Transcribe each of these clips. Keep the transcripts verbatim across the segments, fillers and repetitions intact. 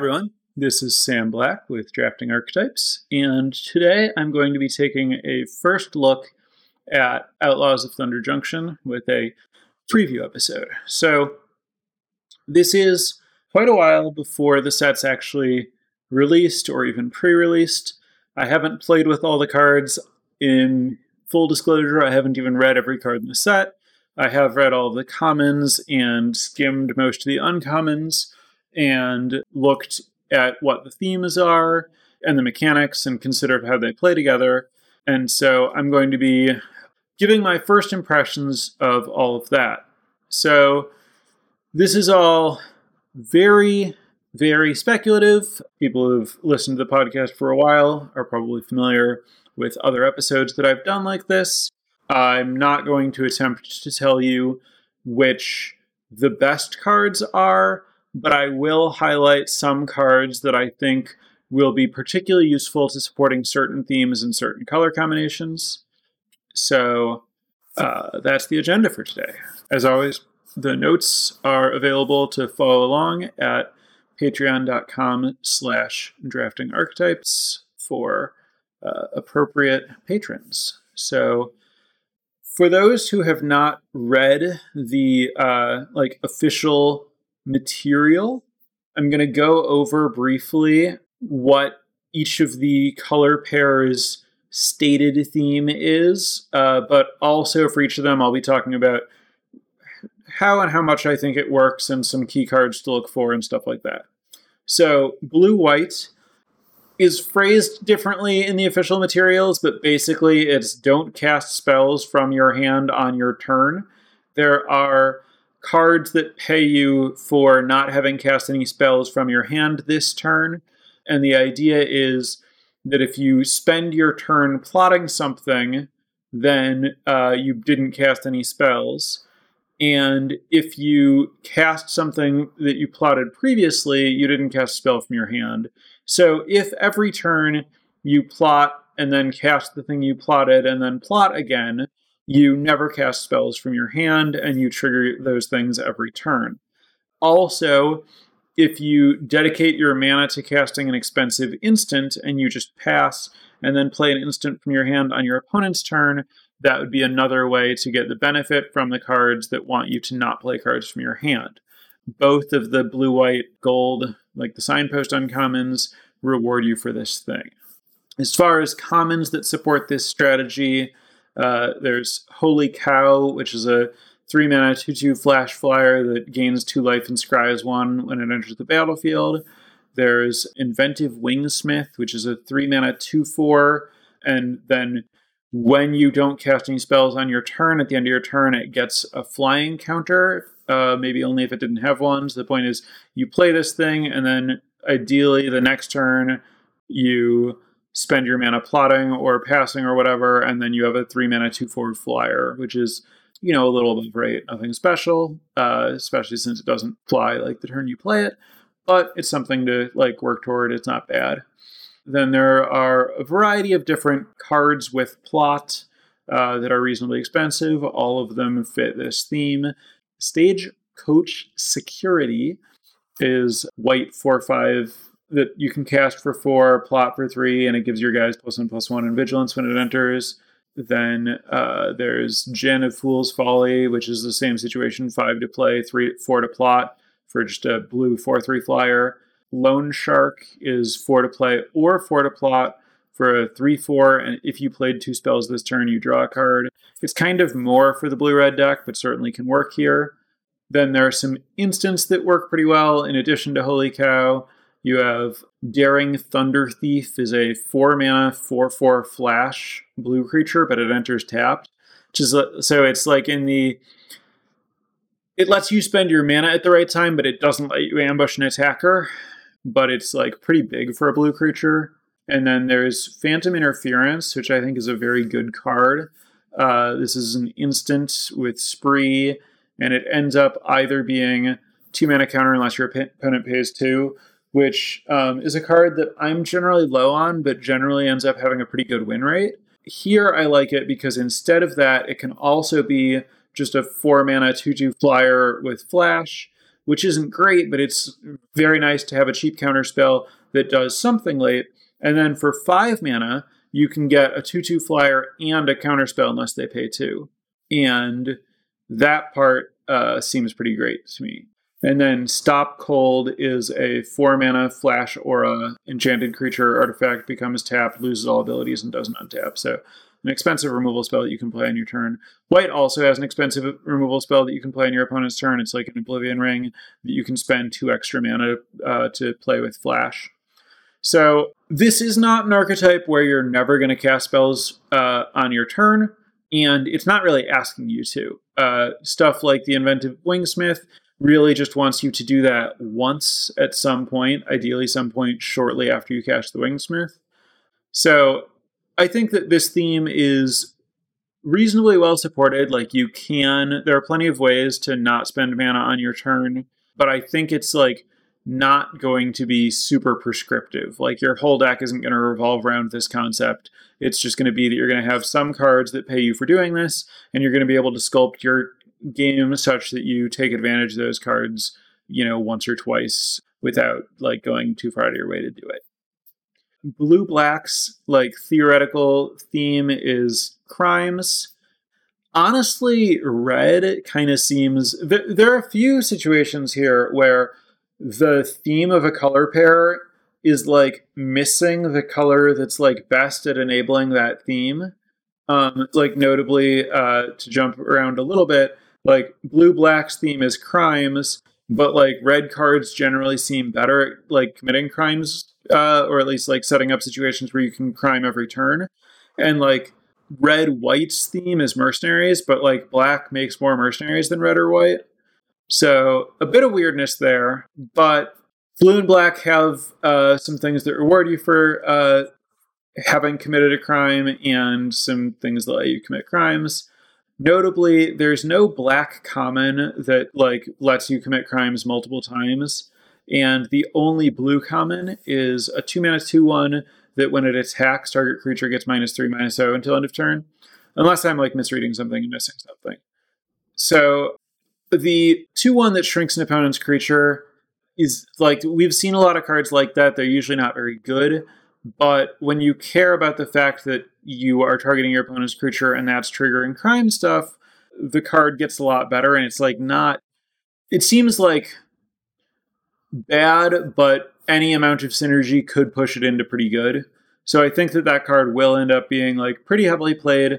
everyone, this is Sam Black with Drafting Archetypes, and today I'm going to be taking a first look at Outlaws of Thunder Junction with a preview episode. So this is quite a while before the set's actually released or even pre-released. I haven't played with all the cards. In full disclosure, I haven't even read every card in the set. I have read all of the commons and skimmed most of the uncommons and looked at what the themes are and the mechanics and considered how they play together. And so I'm going to be giving my first impressions of all of that. So this is all very, very speculative. People who've listened to the podcast for a while are probably familiar with other episodes that I've done like this. I'm not going to attempt to tell you which the best cards are, but I will highlight some cards that I think will be particularly useful to supporting certain themes and certain color combinations. So uh, that's the agenda for today. As always, the notes are available to follow along at patreon.com slash drafting archetypes for uh, appropriate patrons. So for those who have not read the uh, like official material, I'm going to go over briefly what each of the color pairs' stated theme is, uh, but also for each of them I'll be talking about how and how much I think it works and some key cards to look for and stuff like that. So blue-white is phrased differently in the official materials, but basically it's don't cast spells from your hand on your turn. There are cards that pay you for not having cast any spells from your hand this turn, and the idea is that if you spend your turn plotting something, then uh, you didn't cast any spells. And if you cast something that you plotted previously, you didn't cast a spell from your hand. So if every turn you plot and then cast the thing you plotted and then plot again, you never cast spells from your hand and you trigger those things every turn. Also, if you dedicate your mana to casting an expensive instant and you just pass and then play an instant from your hand on your opponent's turn, that would be another way to get the benefit from the cards that want you to not play cards from your hand. Both of the blue, white, gold, like the signpost uncommons, reward you for this thing. As far as commons that support this strategy, uh, there's Holy Cow, which is a three mana two two flash flyer that gains two life and scries one when it enters the battlefield. There's Inventive Wingsmith, which is a three mana two four, and then when you don't cast any spells on your turn, at the end of your turn, it gets a flying counter, uh, maybe only if it didn't have one. So the point is, you play this thing, and then ideally the next turn, you spend your mana plotting or passing or whatever, and then you have a three mana two four flyer, which is, you know, a little above rate. Nothing special, uh, especially since it doesn't fly like the turn you play it, but it's something to like work toward. It's not bad. Then there are a variety of different cards with plot uh, that are reasonably expensive. All of them fit this theme. Stagecoach Security is white four five that you can cast for four, plot for three, and it gives your guys plus one, plus one in vigilance when it enters. Then uh, there's Djinn of Fool's Folly, which is the same situation, five to play, three, four to plot for just a blue four three flyer. Lone Shark is four to play or four to plot for a three four, and if you played two spells this turn, you draw a card. It's kind of more for the blue-red deck, but certainly can work here. Then there are some instants that work pretty well. In addition to Holy Cow, you have Daring Thunder Thief is a four mana four four flash blue creature, but it enters tapped. Which is, so it's like in the... It lets you spend your mana at the right time, but it doesn't let you ambush an attacker. But it's like pretty big for a blue creature. And then there's Phantom Interference, which I think is a very good card. Uh, this is an instant with Spree, and it ends up either being two mana counter unless your opponent pays two, which um, is a card that I'm generally low on, but generally ends up having a pretty good win rate. Here I like it because instead of that, it can also be just a four mana two two flyer with flash which isn't great, but it's very nice to have a cheap counterspell that does something late. And then for five mana, you can get a two two flyer and a counterspell unless they pay two. And that part uh, seems pretty great to me. And then Stop Cold is a four mana flash aura. Enchanted creature or artifact becomes tapped, loses all abilities, and doesn't untap. So an expensive removal spell that you can play on your turn. White also has an expensive removal spell that you can play on your opponent's turn. It's like an Oblivion Ring that you can spend two extra mana uh, to play with flash. So this is not an archetype where you're never going to cast spells uh, on your turn, and it's not really asking you to. Uh, stuff like the Inventive Wingsmith really just wants you to do that once at some point, ideally some point shortly after you cast the Wingsmith. So I think that this theme is reasonably well supported. Like, you can, there are plenty of ways to not spend mana on your turn, but I think it's like not going to be super prescriptive. Like, your whole deck isn't going to revolve around this concept. It's just going to be that you're going to have some cards that pay you for doing this, and you're going to be able to sculpt your game such that you take advantage of those cards, you know, once or twice without like going too far out of your way to do it. Blue Black's like theoretical theme is crimes. Honestly, red kind of seems, th- there are a few situations here where the theme of a color pair is like missing the color that's like best at enabling that theme. Um, like notably, uh, to jump around a little bit, like Blue Black's theme is crimes, but like red cards generally seem better at like committing crimes, uh, or at least like setting up situations where you can crime every turn. And like red White's theme is mercenaries, but like black makes more mercenaries than red or white. So a bit of weirdness there, but blue and black have uh, some things that reward you for uh, having committed a crime and some things that let you commit crimes. Notably, there's no black common that like lets you commit crimes multiple times, and the only blue common is a two mana two one that when it attacks, target creature gets minus three, minus zero until end of turn, unless I'm like misreading something and missing something. So the two one that shrinks an opponent's creature is like, we've seen a lot of cards like that. They're usually not very good, but when you care about the fact that you are targeting your opponent's creature and that's triggering crime stuff, the card gets a lot better. And it's like not, it seems like bad, but any amount of synergy could push it into pretty good. So I think that that card will end up being like pretty heavily played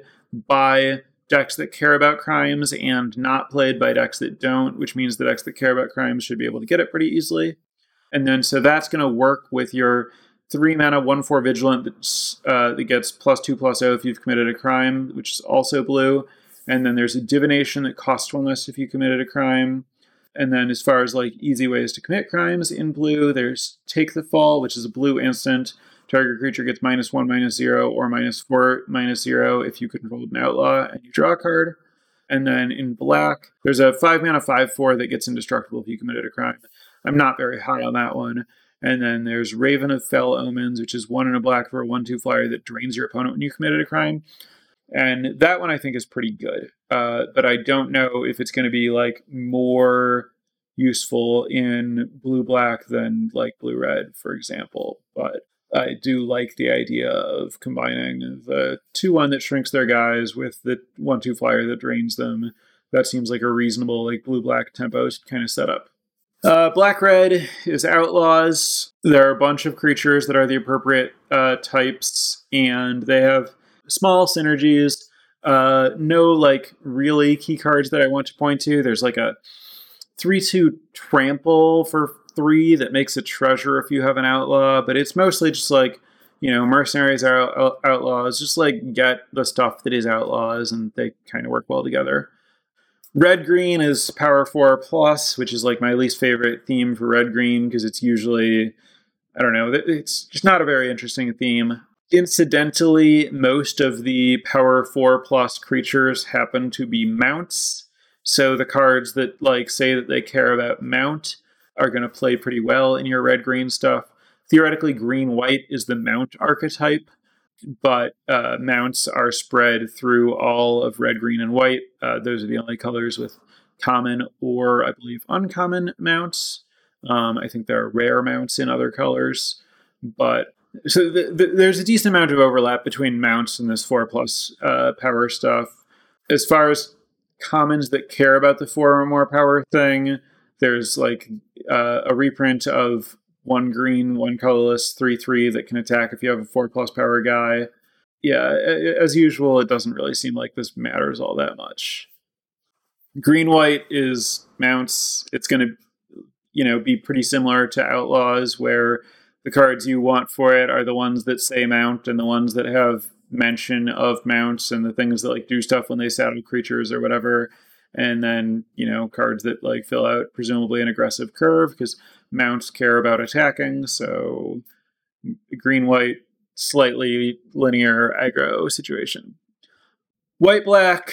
by decks that care about crimes and not played by decks that don't, which means the decks that care about crimes should be able to get it pretty easily. And then so that's going to work with your three mana, one four Vigilant that's, uh, that gets plus two plus zero if you've committed a crime, which is also blue. And then there's a Divination that costs one less if you committed a crime. And then as far as like easy ways to commit crimes in blue, there's Take the Fall, which is a blue instant. Target creature gets minus one, minus zero, or minus four, minus zero if you control an outlaw and you draw a card. And then in black, there's a five mana five four that gets indestructible if you committed a crime. I'm not very high on that one. And then there's Raven of Fell Omens, which is one in a black for a one two flyer that drains your opponent when you committed a crime. And that one I think is pretty good. Uh, but I don't know if it's going to be like more useful in blue-black than like blue-red, for example. But I do like the idea of combining the two one that shrinks their guys with the one two flyer that drains them. That seems like a reasonable like blue-black tempo kind of setup. Uh, Black-red is Outlaws. There are a bunch of creatures that are the appropriate uh, types, and they have small synergies. Uh, no like really key cards that I want to point to. There's like a three two Trample for three that makes a treasure if you have an outlaw, but it's mostly just like, you know, mercenaries are out- outlaws. Just like get the stuff that is outlaws, and they kind of work well together. Red green is power four plus, which is like my least favorite theme for red green because it's usually, I don't know, it's just not a very interesting theme. Incidentally, most of the power four plus creatures happen to be mounts. So the cards that like say that they care about mount are going to play pretty well in your red green stuff. Theoretically, green white is the mount archetype, but uh, mounts are spread through all of red, green, and white. Uh, those are the only colors with common or, I believe, uncommon mounts. Um, I think there are rare mounts in other colors, but so the, the, there's a decent amount of overlap between mounts and this four plus uh, power stuff. As far as commons that care about the four or more power thing, there's like uh, a reprint of one green, one colorless, three three that can attack if you have a four plus power guy. Yeah, as usual, it doesn't really seem like this matters all that much. Green white is mounts. It's going to, you know, be pretty similar to Outlaws, where the cards you want for it are the ones that say mount and the ones that have mention of mounts and the things that like do stuff when they saddle creatures or whatever. And then, you know, cards that like fill out presumably an aggressive curve because mounts care about attacking. So green white, slightly linear aggro situation. White black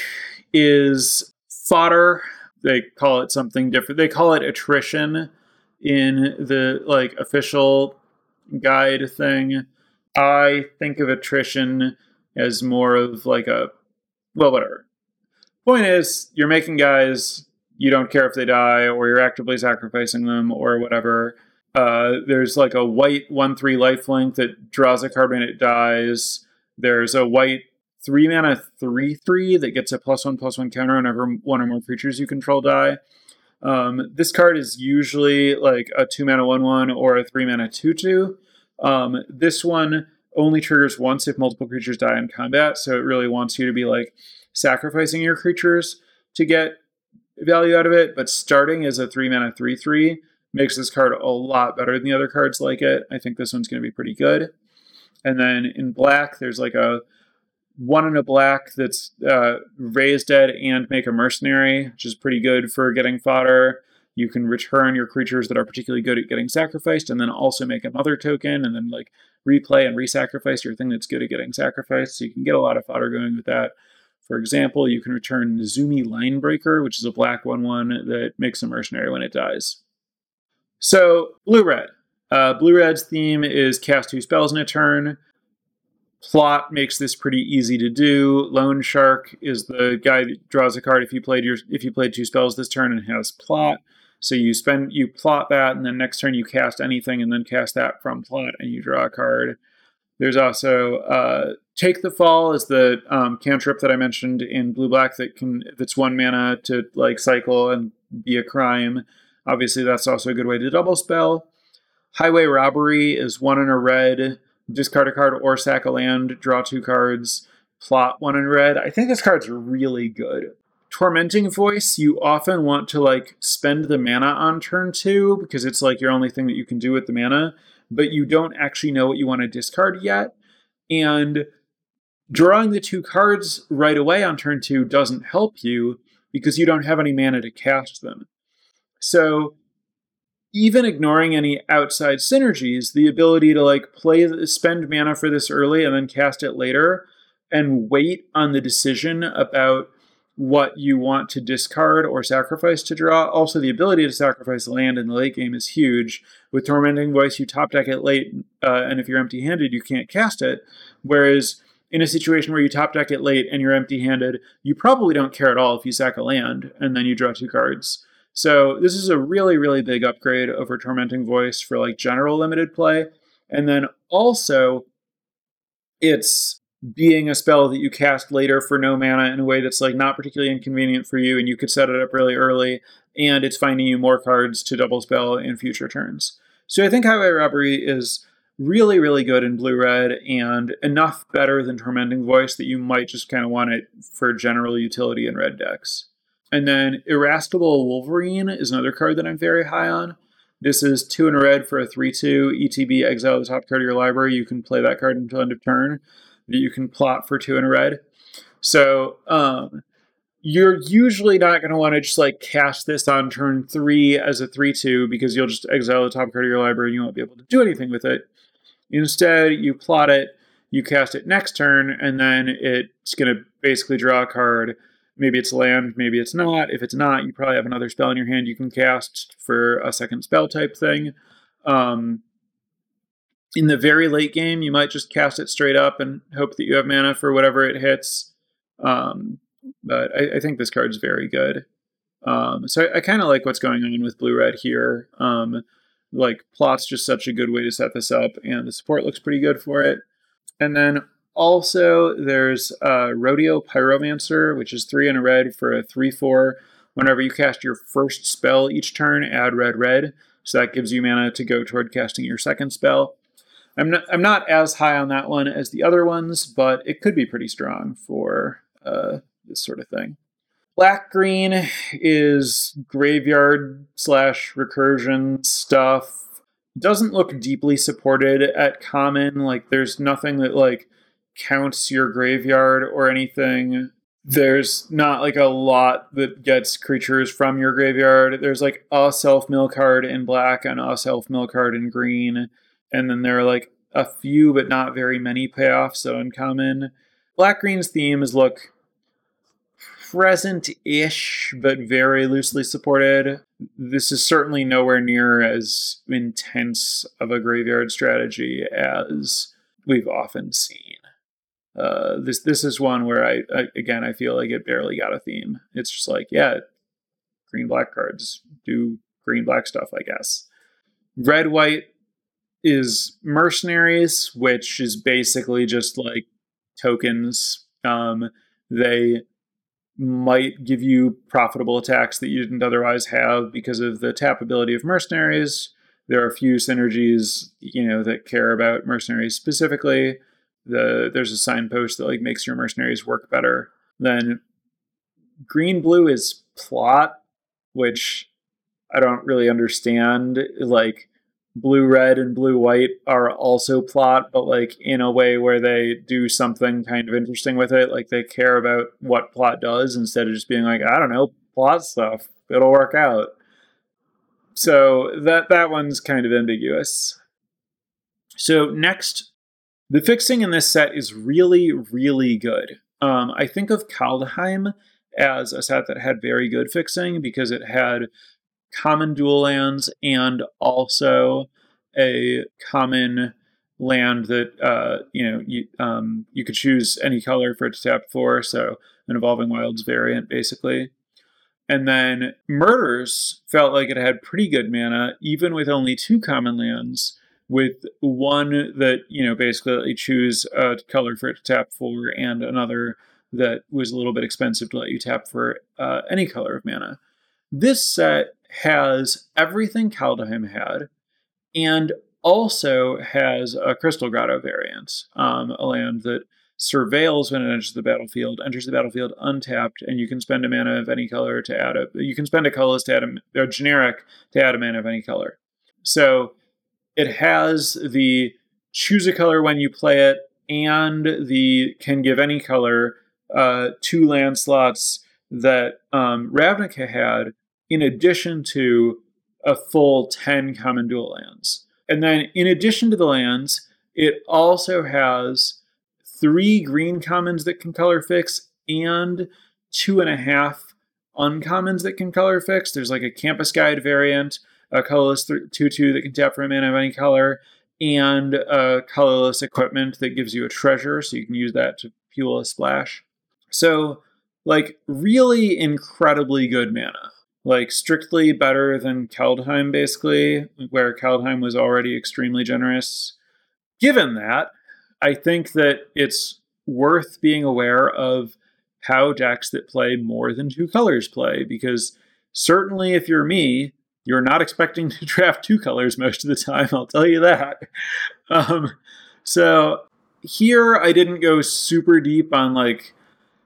is fodder. They call it something different. They call it attrition in the like official guide thing. I think of attrition as more of like a, well, whatever. Point is, you're making guys, you don't care if they die, or you're actively sacrificing them, or whatever. Uh, there's like a white one three lifelink that draws a card when it dies. There's a white three mana three three that gets a plus one plus one counter whenever one or more creatures you control die. Um, this card is usually like a two mana one one or a three mana two two. Um, this one only triggers once if multiple creatures die in combat, so it really wants you to be like sacrificing your creatures to get value out of it, but starting as a three mana three three makes this card a lot better than the other cards like it. I think this one's going to be pretty good. And then in black, there's like a one in a black that's uh, raise dead and make a mercenary, which is pretty good for getting fodder. You can return your creatures that are particularly good at getting sacrificed and then also make another token and then like replay and re-sacrifice your thing that's good at getting sacrificed. So you can get a lot of fodder going with that. For example, you can return Zumi Linebreaker, which is a black one one that makes a mercenary when it dies. So, blue-red. Uh, blue-red's theme is cast two spells in a turn. Plot makes this pretty easy to do. Loan Shark is the guy that draws a card if you played your if you played two spells this turn and has plot. So you spend you plot that, and then next turn you cast anything, and then cast that from plot, and you draw a card. There's also uh, Take the Fall is the um, cantrip that I mentioned in blue black that can that's one mana to like cycle and be a crime. Obviously, that's also a good way to double spell. Highway Robbery is one in a red. Discard a card or sack a land, draw two cards, plot one in red. I think this card's really good. Tormenting Voice, you often want to like spend the mana on turn two because it's like your only thing that you can do with the mana, but you don't actually know what you want to discard yet. And drawing the two cards right away on turn two doesn't help you because you don't have any mana to cast them. So even ignoring any outside synergies, the ability to like play, spend mana for this early and then cast it later and wait on the decision about what you want to discard or sacrifice to draw. Also, the ability to sacrifice land in the late game is huge. With Tormenting Voice, you top deck it late, uh, and if you're empty-handed, you can't cast it. Whereas in a situation where you top deck it late and you're empty-handed, you probably don't care at all if you sack a land and then you draw two cards. So this is a really, really big upgrade over Tormenting Voice for like general limited play. And then also, it's being a spell that you cast later for no mana in a way that's like not particularly inconvenient for you, and you could set it up really early, and it's finding you more cards to double spell in future turns. So I think Highway Robbery is really, really good in blue-red and enough better than Tormenting Voice that you might just kind of want it for general utility in red decks. And then Irascible Wolverine is another card that I'm very high on. This is two in a red for a three two. E T B, exile the top card of your library. You can play that card until end of turn. That you can plot for two in a red. So um, you're usually not going to want to just like cast this on turn three as a three two because you'll just exile the top card of your library and you won't be able to do anything with it. Instead, you plot it, you cast it next turn, and then it's going to basically draw a card. Maybe it's land, maybe it's not. If it's not, you probably have another spell in your hand you can cast for a second spell type thing. Um, in the very late game, you might just cast it straight up and hope that you have mana for whatever it hits. Um, but I, I think this card's very good. Um, so I, I kind of like what's going on with blue-red here. Um, like, plot's just such a good way to set this up, and the support looks pretty good for it. And then also there's uh, Rodeo Pyromancer, which is three in a red for a three four. Whenever you cast your first spell each turn, add red red. So that gives you mana to go toward casting your second spell. I'm not, I'm not as high on that one as the other ones, but it could be pretty strong for uh, this sort of thing. Black-green is graveyard slash recursion stuff. Doesn't look deeply supported at common. Like, there's nothing that, like, counts your graveyard or anything. There's not, like, a lot that gets creatures from your graveyard. There's, like, a self-mill card in black and a self-mill card in green. And then there are, like, a few but not very many payoffs at uncommon. Black-green's themes look present-ish, but very loosely supported. This is certainly nowhere near as intense of a graveyard strategy as we've often seen. Uh, this this is one where I, I again I feel like it barely got a theme. It's just like, yeah, green black cards do green black stuff, I guess. Red white is mercenaries, which is basically just like tokens. Um, they might give you profitable attacks that you didn't otherwise have because of the tap ability of mercenaries. There are a few synergies, you know, that care about mercenaries specifically. The there's a signpost that like makes your mercenaries work better. Then green blue is plot, which I don't really understand. Like, blue red and blue white are also plot, but like in a way where they do something kind of interesting with it. Like, they care about what plot does instead of just being like, I don't know, plot stuff, it'll work out. So that that one's kind of ambiguous. So next, the fixing in this set is really, really good. Um, I think of Kaldheim as a set that had very good fixing because it had common dual lands and also a common land that uh, you know you um, you could choose any color for it to tap for, so an Evolving Wilds variant basically. And then Murders felt like it had pretty good mana, even with only two common lands, with one that, you know, basically let you choose a color for it to tap for, and another that was a little bit expensive to let you tap for uh, any color of mana. This set has everything Kaldheim had, and also has a Crystal Grotto variant, um, a land that surveils when it enters the battlefield, enters the battlefield untapped, and you can spend a mana of any color to add a, you can spend a colorless to add a, a generic to add a mana of any color. So it has the choose a color when you play it, and the can give any color uh, two land slots that um, Ravnica had, in addition to a full ten common dual lands. And then in addition to the lands, it also has three green commons that can color fix and two and a half uncommons that can color fix. There's like a Campus Guide variant, a colorless two two that can tap for a mana of any color, and a colorless equipment that gives you a treasure, so you can use that to fuel a splash. So, like, really incredibly good mana. Like, strictly better than Kaldheim, basically, where Kaldheim was already extremely generous. Given that, I think that it's worth being aware of how decks that play more than two colors play, because certainly if you're me, you're not expecting to draft two colors most of the time, I'll tell you that. Um, so here I didn't go super deep on, like,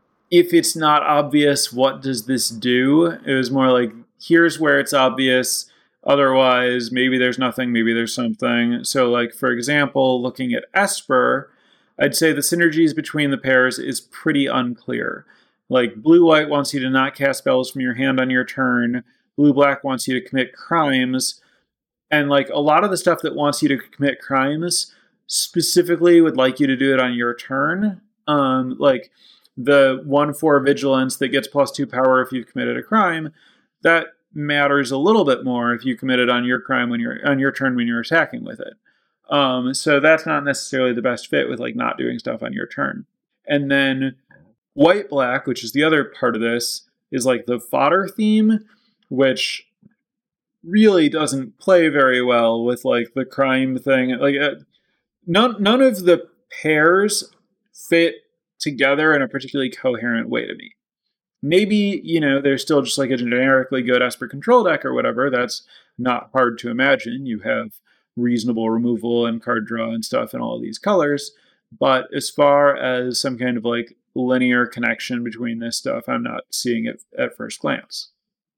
if it's not obvious, what does this do? It was more like, here's where it's obvious. Otherwise, maybe there's nothing, maybe there's something. So, like, for example, looking at Esper, I'd say the synergies between the pairs is pretty unclear. Like, blue-white wants you to not cast spells from your hand on your turn. Blue-black wants you to commit crimes. And, like, a lot of the stuff that wants you to commit crimes specifically would like you to do it on your turn. Um, like, the one four vigilance that gets plus two power if you've committed a crime, that matters a little bit more if you commit it on your crime when you're on your turn when you're attacking with it. Um, so that's not necessarily the best fit with, like, not doing stuff on your turn. And then white black, which is the other part of this, is like the fodder theme, which really doesn't play very well with like the crime thing. Like uh, none none of the pairs fit together in a particularly coherent way to me. Maybe, you know, there's still just like a generically good Esper control deck or whatever. That's not hard to imagine. You have reasonable removal and card draw and stuff in all of these colors. But as far as some kind of like linear connection between this stuff, I'm not seeing it at first glance.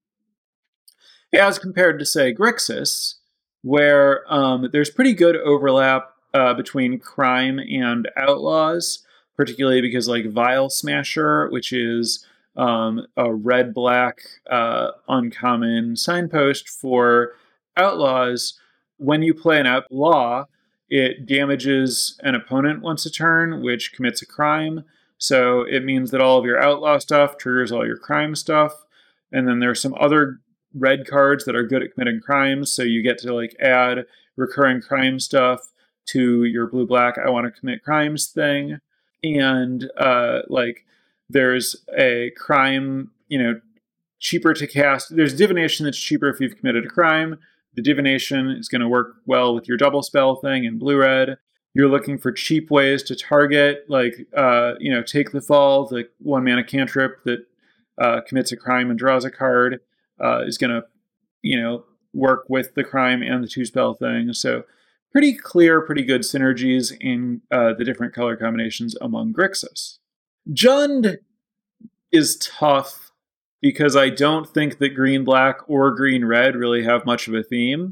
As compared to, say, Grixis, where um, there's pretty good overlap uh, between crime and outlaws, particularly because like Vile Smasher, which is um, a red-black uh, uncommon signpost for outlaws, when you play an outlaw, it damages an opponent once a turn, which commits a crime. So it means that all of your outlaw stuff triggers all your crime stuff. And then there's some other red cards that are good at committing crimes. So you get to like add recurring crime stuff to your blue-black I want to commit crimes thing. And uh, like there's a crime, you know, cheaper to cast. There's divination that's cheaper if you've committed a crime. The divination is going to work well with your double spell thing in blue-red. You're looking for cheap ways to target, like, uh, you know, Take the Fall, the one-mana cantrip that uh, commits a crime and draws a card, uh, is going to, you know, work with the crime and the two-spell thing. So pretty clear, pretty good synergies in uh, the different color combinations among Grixis. Jund is tough because I don't think that green-black or green-red really have much of a theme.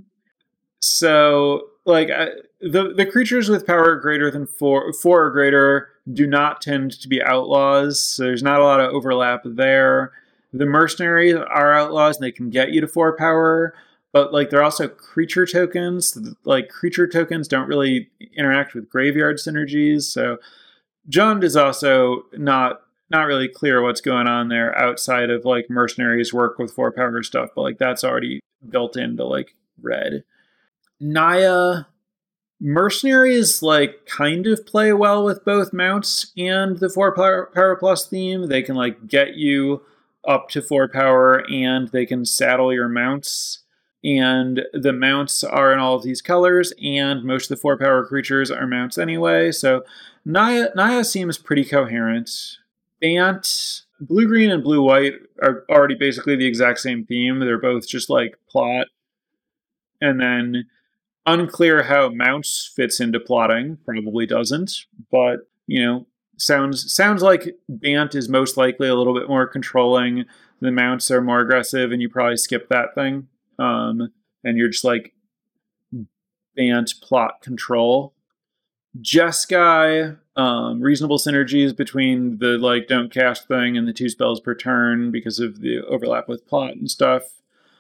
So, like, I, the the creatures with power greater than four, four or greater do not tend to be outlaws, so there's not a lot of overlap there. The mercenaries are outlaws, and they can get you to four power, but, like, they're also creature tokens. Like, creature tokens don't really interact with graveyard synergies, so Jund is also not not really clear what's going on there outside of, like, mercenaries work with four power stuff, but, like, that's already built into, like, red. Naya, mercenaries, like, kind of play well with both mounts and the four power, power plus theme. They can, like, get you up to four power, and they can saddle your mounts. And the mounts are in all of these colors, and most of the four power creatures are mounts anyway. So Naya, Naya seems pretty coherent. Bant, blue-green and blue-white are already basically the exact same theme. They're both just, like, plot. And then unclear how mounts fits into plotting. Probably doesn't. But, you know, sounds sounds like Bant is most likely a little bit more controlling. The mounts are more aggressive, and you probably skip that thing. Um, and you're just, like, Bant plot control. Jeskai, um, reasonable synergies between the, like, don't cast thing and the two spells per turn because of the overlap with plot and stuff.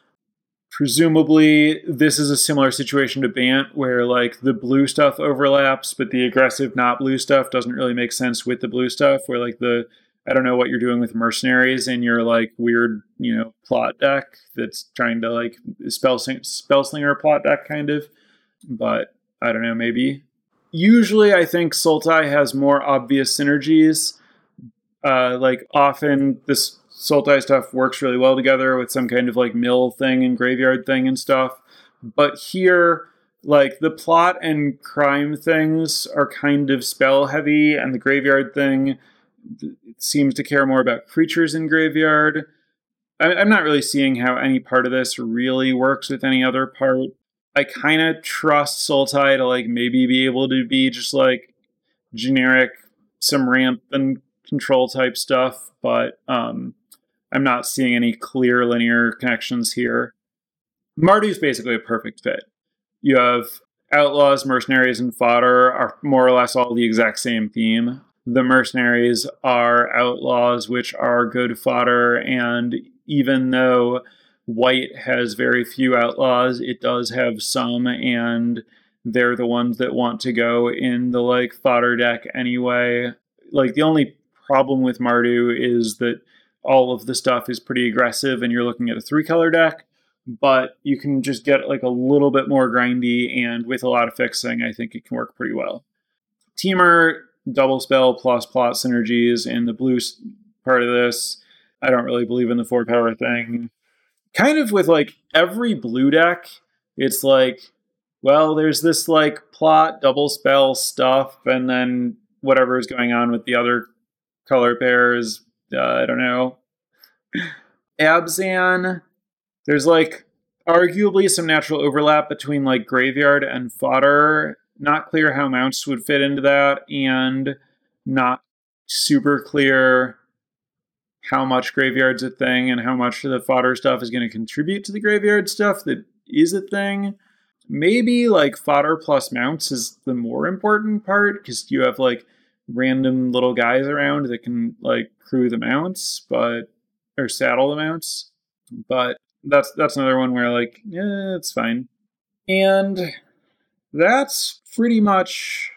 Presumably, this is a similar situation to Bant, where, like, the blue stuff overlaps, but the aggressive not blue stuff doesn't really make sense with the blue stuff, where, like, the, I don't know what you're doing with mercenaries in your, like, weird, you know, plot deck that's trying to, like, spell, spell slinger plot deck, kind of. But, I don't know, maybe. Usually, I think Sultai has more obvious synergies. Uh, like, often, this Sultai stuff works really well together with some kind of, like, mill thing and graveyard thing and stuff. But here, like, the plot and crime things are kind of spell heavy, and the graveyard thing seems to care more about creatures in graveyard. I, I'm not really seeing how any part of this really works with any other part. I kind of trust Sultai to, like, maybe be able to be just, like, generic, some ramp and control type stuff, but um, I'm not seeing any clear linear connections here. Mardu's basically a perfect fit. You have outlaws, mercenaries, and fodder are more or less all the exact same theme. The mercenaries are outlaws, which are good fodder, and even though white has very few outlaws, it does have some, and they're the ones that want to go in the, like, fodder deck anyway. Like, the only problem with Mardu is that all of the stuff is pretty aggressive, and you're looking at a three-color deck, but you can just get, like, a little bit more grindy, and with a lot of fixing, I think it can work pretty well. Temur, double spell plus plot synergies in the blue part of this. I don't really believe in the four power thing. Kind of with like every blue deck, it's like, well, there's this like plot, double spell stuff, and then whatever is going on with the other color pairs, uh, I don't know. Abzan, there's like arguably some natural overlap between like graveyard and fodder. Not clear how mounts would fit into that, and not super clear how much graveyard's a thing and how much of the fodder stuff is going to contribute to the graveyard stuff that is a thing. Maybe like fodder plus mounts is the more important part, because you have like random little guys around that can like crew the mounts, but or saddle the mounts. But that's that's another one where like, yeah, it's fine. And that's pretty much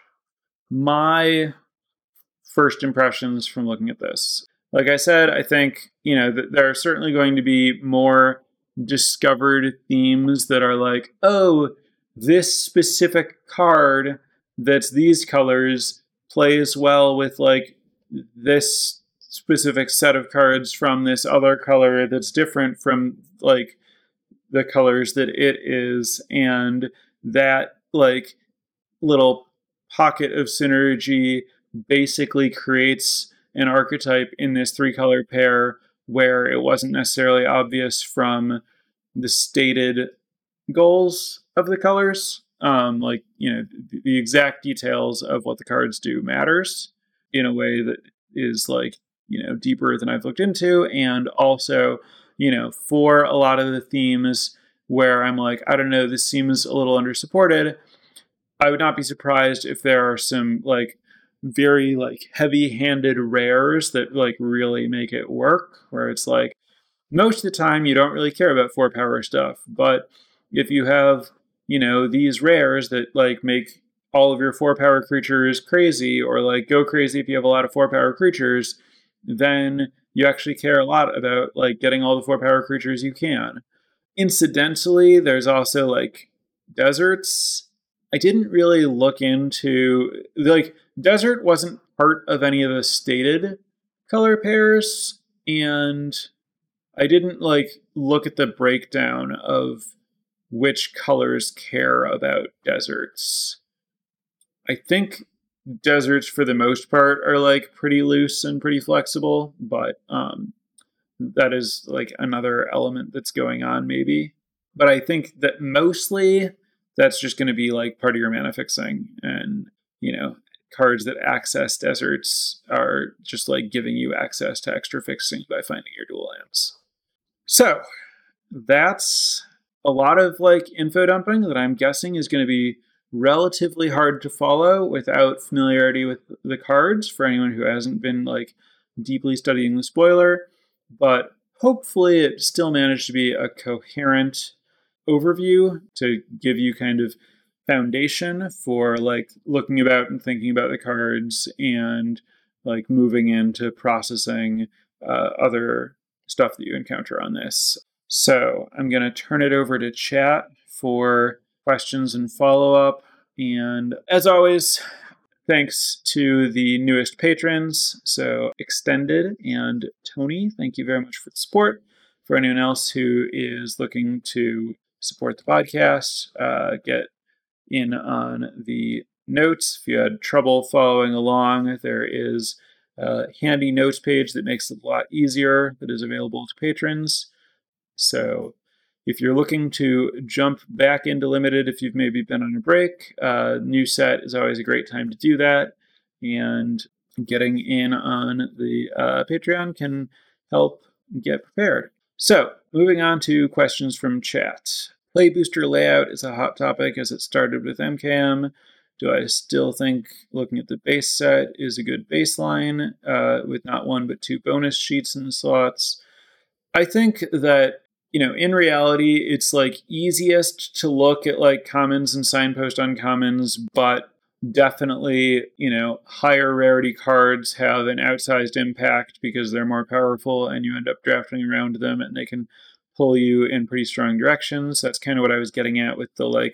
my first impressions from looking at this. Like I said, I think, you know, th- there are certainly going to be more discovered themes that are like, oh, this specific card that's these colors plays well with like this specific set of cards from this other color that's different from like the colors that it is. And that like little pocket of synergy basically creates an archetype in this three color pair where it wasn't necessarily obvious from the stated goals of the colors. Um, like, you know, the exact details of what the cards do matters in a way that is like, you know, deeper than I've looked into. And also, you know, for a lot of the themes where I'm like, I don't know, this seems a little undersupported, I would not be surprised if there are some like very like heavy-handed rares that like really make it work, where it's like most of the time you don't really care about four power stuff, but if you have, you know, these rares that like make all of your four power creatures crazy, or like go crazy if you have a lot of four power creatures, then you actually care a lot about like getting all the four power creatures you can. Incidentally, there's also like deserts. I didn't really look into, like, desert wasn't part of any of the stated color pairs, and I didn't like look at the breakdown of which colors care about deserts. I think deserts for the most part are like pretty loose and pretty flexible, but um, that is like another element that's going on maybe. But I think that mostly that's just going to be like part of your mana fixing, and, you know, cards that access deserts are just like giving you access to extra fixing by finding your dual lands. So that's a lot of like info dumping that I'm guessing is going to be relatively hard to follow without familiarity with the cards for anyone who hasn't been like deeply studying the spoiler, but hopefully it still managed to be a coherent overview to give you kind of foundation for like looking about and thinking about the cards and like moving into processing uh, other stuff that you encounter on this. So I'm going to turn it over to chat for questions and follow-up. And as always, thanks to the newest patrons, so Extended and Tony, thank you very much for the support. For anyone else who is looking to support the podcast, uh, get in on the notes. If you had trouble following along, there is a handy notes page that makes it a lot easier that is available to patrons. So if you're looking to jump back into Limited, if you've maybe been on a break, uh, new set is always a great time to do that. And getting in on the uh, Patreon can help get prepared. So moving on to questions from chat. Play booster layout is a hot topic as it started with M K M. Do I still think looking at the base set is a good baseline uh, with not one but two bonus sheets in the slots? I think that, you know, in reality, it's like easiest to look at like commons and signpost uncommons, but definitely, you know, higher rarity cards have an outsized impact because they're more powerful and you end up drafting around them and they can pull you in pretty strong directions. That's kind of what I was getting at with the like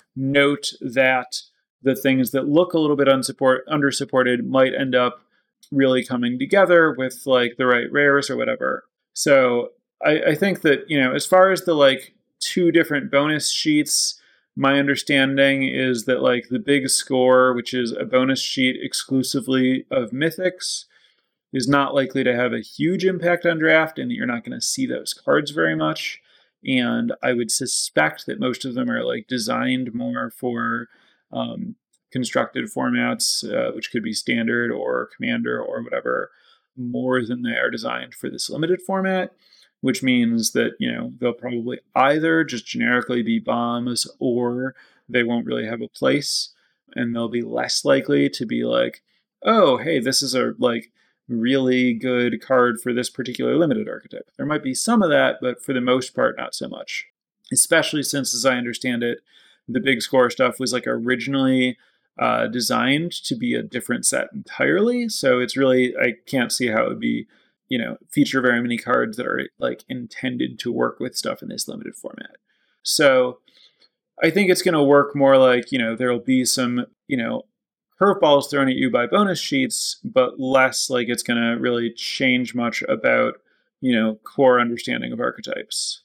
note that the things that look a little bit unsupport, undersupported might end up really coming together with like the right rares or whatever. So I, I think that, you know, as far as the like two different bonus sheets, my understanding is that like the big score, which is a bonus sheet exclusively of mythics, is not likely to have a huge impact on draft, and you're not going to see those cards very much. And I would suspect that most of them are like designed more for um, constructed formats, uh, which could be standard or commander or whatever, more than they are designed for this limited format, which means that, you know, they'll probably either just generically be bombs or they won't really have a place, and they'll be less likely to be like, oh, hey, this is a like really good card for this particular limited archetype. There might be some of that, but for the most part, not so much. Especially since, as I understand it, the big score stuff was like originally uh, designed to be a different set entirely. So it's really, I can't see how it would be, you know, feature very many cards that are like intended to work with stuff in this limited format. So I think it's going to work more like, you know, there'll be some, you know, curveballs thrown at you by bonus sheets, but less like it's going to really change much about, you know, core understanding of archetypes.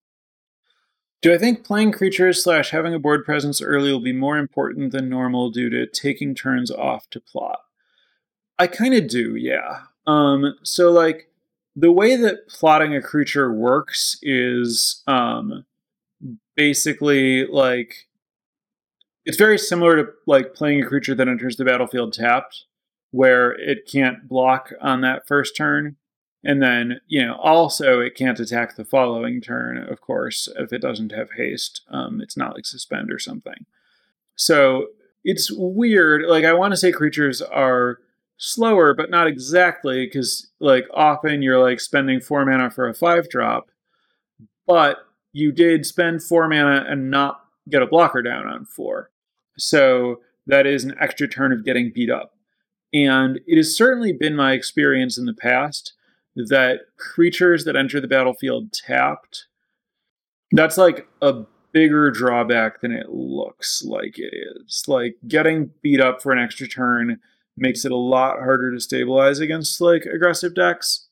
Do I think playing creatures slash having a board presence early will be more important than normal due to taking turns off to plot? I kind of do, yeah. Um, so like the way that plotting a creature works is um, basically like, it's very similar to like playing a creature that enters the battlefield tapped, where it can't block on that first turn. And then, you know, also it can't attack the following turn, of course, if it doesn't have haste. Um, it's not like suspend or something. So it's weird. Like, I want to say creatures are slower, but not exactly, because like often you're like spending four mana for a five drop, but you did spend four mana and not get a blocker down on four. So that is an extra turn of getting beat up. And it has certainly been my experience in the past that creatures that enter the battlefield tapped, that's like a bigger drawback than it looks like it is. Like getting beat up for an extra turn makes it a lot harder to stabilize against like aggressive decks.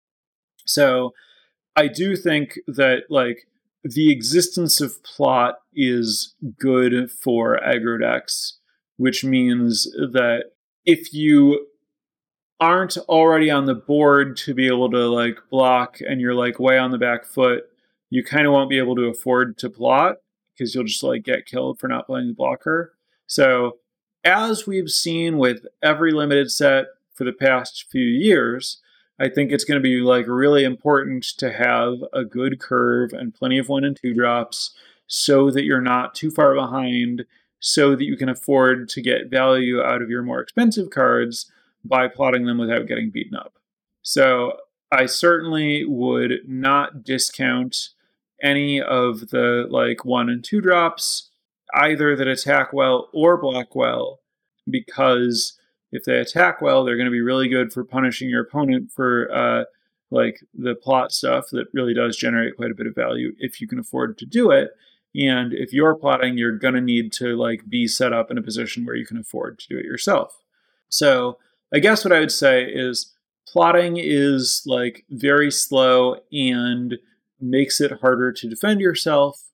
So I do think that like the existence of plot is good for aggro decks, which means that if you aren't already on the board to be able to like block and you're like way on the back foot, you kind of won't be able to afford to plot because you'll just like get killed for not playing the blocker. So as we've seen with every limited set for the past few years, I think it's going to be like really important to have a good curve and plenty of one and two drops so that you're not too far behind, so that you can afford to get value out of your more expensive cards by plotting them without getting beaten up. So I certainly would not discount any of the like one and two drops, either that attack well or block well, because if they attack well, they're going to be really good for punishing your opponent for uh, like the plot stuff that really does generate quite a bit of value if you can afford to do it. And if you're plotting, you're going to need to like be set up in a position where you can afford to do it yourself. So I guess what I would say is plotting is like very slow and makes it harder to defend yourself.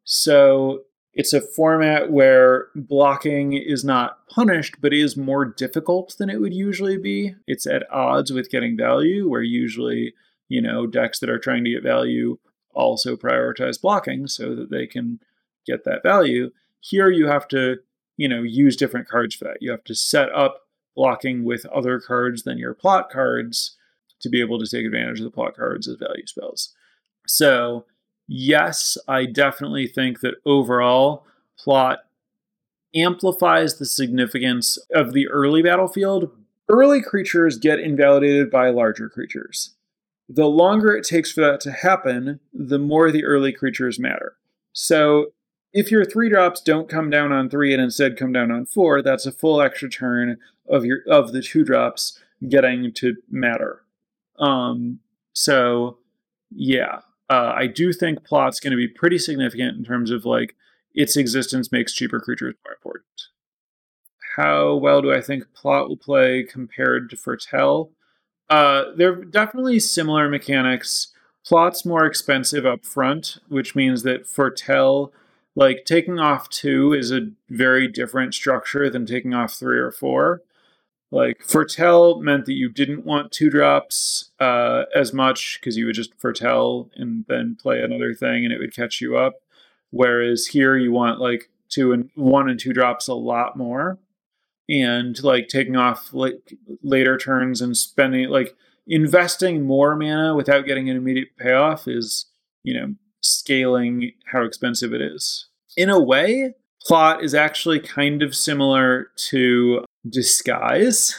So it's a format where blocking is not punished, but is more difficult than it would usually be. It's at odds with getting value, where usually, you know, decks that are trying to get value also prioritize blocking so that they can get that value. Here you have to, you know, use different cards for that. You have to set up blocking with other cards than your plot cards to be able to take advantage of the plot cards as value spells. So yes, I definitely think that overall plot amplifies the significance of the early battlefield. Early creatures get invalidated by larger creatures. The longer it takes for that to happen, the more the early creatures matter. So if your three drops don't come down on three and instead come down on four, that's a full extra turn of your of the two drops getting to matter. Um, so yeah. Uh, I do think plot's going to be pretty significant in terms of like its existence makes cheaper creatures more important. how well do I think Plot will play compared to Foretell? Uh, they're definitely similar mechanics. Plot's more expensive up front, which means that Foretell, like taking off two is a very different structure than taking off three or four. Like Foretell meant that you didn't want two drops uh, as much because you would just Foretell and then play another thing and it would catch you up. Whereas here you want like two and one and two drops a lot more, and like taking off like later turns and spending like investing more mana without getting an immediate payoff is, you know, scaling how expensive it is. In a way, Plot is actually kind of similar to Disguise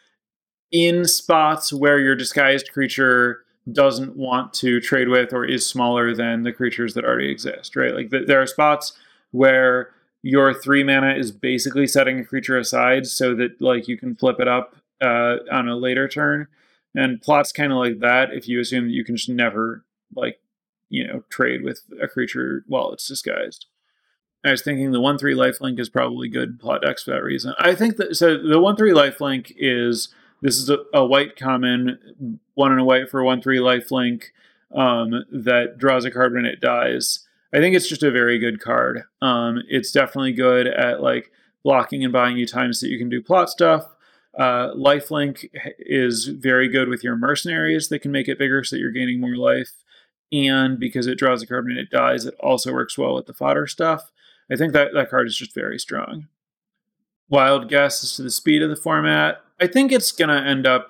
in spots where your disguised creature doesn't want to trade with or is smaller than the creatures that already exist, right? Like th- there are spots where your three mana is basically setting a creature aside so that like you can flip it up uh, on a later turn. And Plot's kind of like that if you assume that you can just never like, you know, trade with a creature while it's disguised. I was thinking the one three lifelink is probably good Plot decks for that reason. I think that so the one three lifelink is this is a, a white common, one and a white for one three lifelink um, that draws a card when it dies. I think it's just a very good card. Um, it's definitely good at like blocking and buying you time so that you can do Plot stuff. Uh, lifelink is very good with your mercenaries. They can make it bigger so that you're gaining more life. And because it draws a card when it dies, it also works well with the fodder stuff. I think that that card is just very strong. Wild guess as to the speed of the format. I think it's going to end up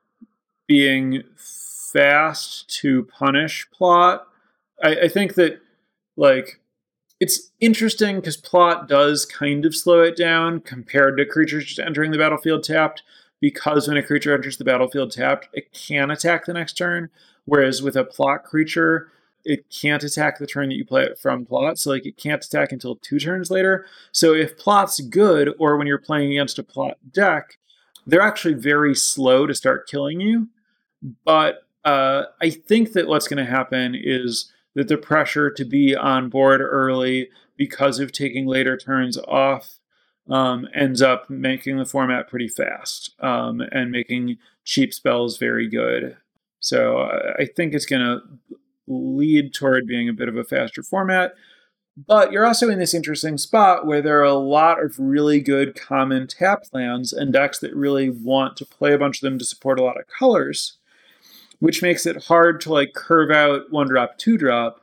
being fast to punish Plot. I, I think that, like, it's interesting because Plot does kind of slow it down compared to creatures just entering the battlefield tapped, because when a creature enters the battlefield tapped, it can attack the next turn, whereas with a Plot creature, it can't attack the turn that you play it from Plot, so like it can't attack until two turns later. So if Plot's good, or when you're playing against a Plot deck, they're actually very slow to start killing you. But uh, I think that what's going to happen is that the pressure to be on board early because of taking later turns off um, ends up making the format pretty fast um, and making cheap spells very good. So uh, I think it's going to lead toward being a bit of a faster format. But you're also in this interesting spot where there are a lot of really good common tap lands and decks that really want to play a bunch of them to support a lot of colors, which makes it hard to like curve out one drop, two drop.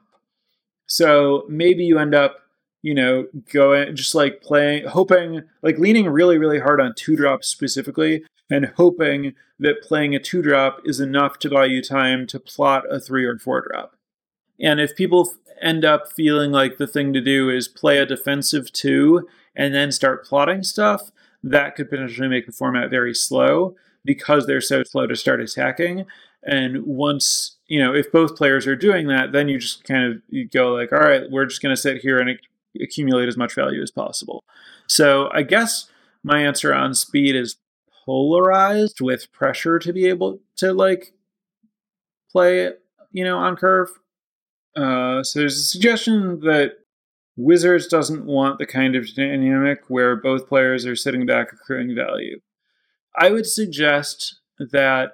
So maybe you end up, you know, going just like playing, hoping, like leaning really, really hard on two drops specifically, and hoping that playing a two drop is enough to buy you time to plot a three or four drop. And if people end up feeling like the thing to do is play a defensive two and then start plotting stuff, that could potentially make the format very slow because they're so slow to start attacking. And once, you know, if both players are doing that, then you just kind of you go like, all right, we're just going to sit here and ac- accumulate as much value as possible. So I guess my answer on speed is polarized with pressure to be able to like play, you know, on curve. Uh, so there's a suggestion that Wizards doesn't want the kind of dynamic where both players are sitting back accruing value. I would suggest that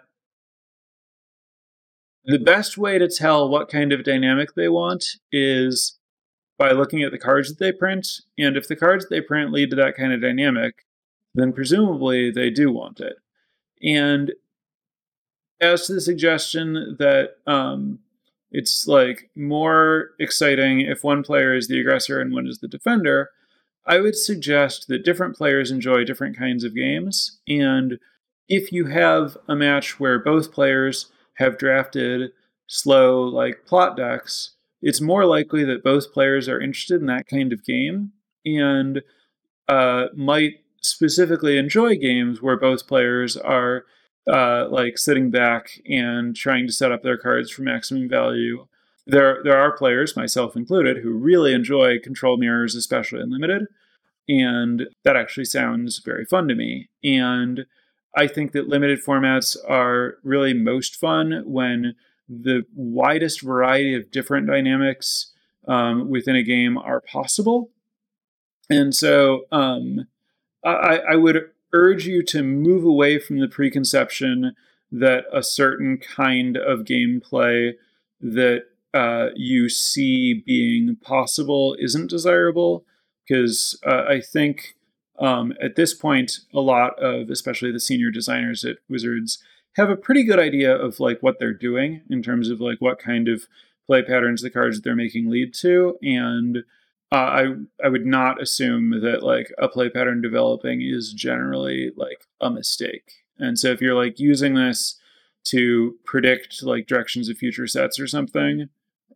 the best way to tell what kind of dynamic they want is by looking at the cards that they print. And if the cards that they print lead to that kind of dynamic, then presumably they do want it. And as to the suggestion that um, it's like more exciting if one player is the aggressor and one is the defender, I would suggest that different players enjoy different kinds of games. And if you have a match where both players have drafted slow, like plot decks, it's more likely that both players are interested in that kind of game and uh, might specifically enjoy games where both players are uh, like sitting back and trying to set up their cards for maximum value. There, there are players, myself included, who really enjoy control mirrors, especially in limited, and that actually sounds very fun to me. And I think that limited formats are really most fun when the widest variety of different dynamics um, within a game are possible. And so um, I, I would urge you to move away from the preconception that a certain kind of gameplay that uh, you see being possible isn't desirable, because uh, I think um, at this point, a lot of, especially the senior designers at Wizards, have a pretty good idea of like what they're doing in terms of like what kind of play patterns the cards that they're making lead to. And uh, I I would not assume that like a play pattern developing is generally like a mistake. And so if you're like using this to predict like directions of future sets or something,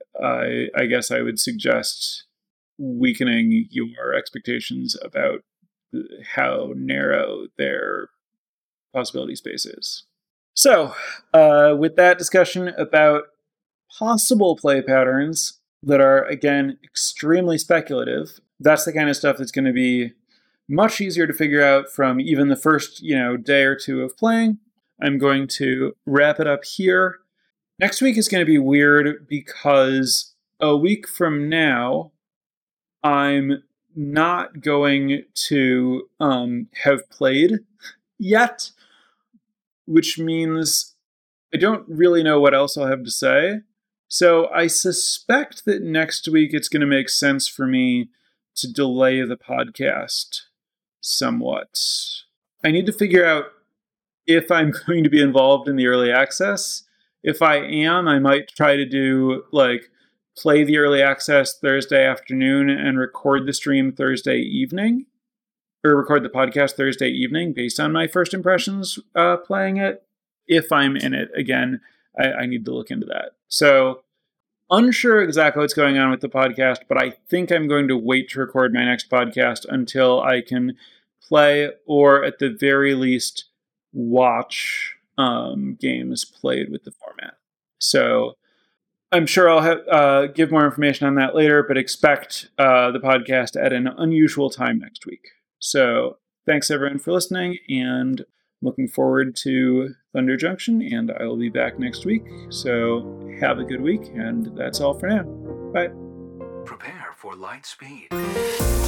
I I guess I would suggest weakening your expectations about how narrow their possibility space is. So, uh, with that discussion about possible play patterns that are, again, extremely speculative, that's the kind of stuff that's going to be much easier to figure out from even the first, you know, day or two of playing. I'm going to wrap it up here. Next week is going to be weird because a week from now, I'm not going to um, have played yet, which means I don't really know what else I'll have to say. So I suspect that next week it's going to make sense for me to delay the podcast somewhat. I need to figure out if I'm going to be involved in the early access. If I am, I might try to do like play the early access Thursday afternoon and record the stream Thursday evening, or record the podcast Thursday evening based on my first impressions uh, playing it. If I'm in it, again, I, I need to look into that. So unsure exactly what's going on with the podcast, but I think I'm going to wait to record my next podcast until I can play, or at the very least, watch um, games played with the format. So I'm sure I'll have, uh, give more information on that later, but expect uh, the podcast at an unusual time next week. So thanks everyone for listening, and looking forward to Thunder Junction, and I will be back next week. So have a good week, and that's all for now. Bye. Prepare for light speed.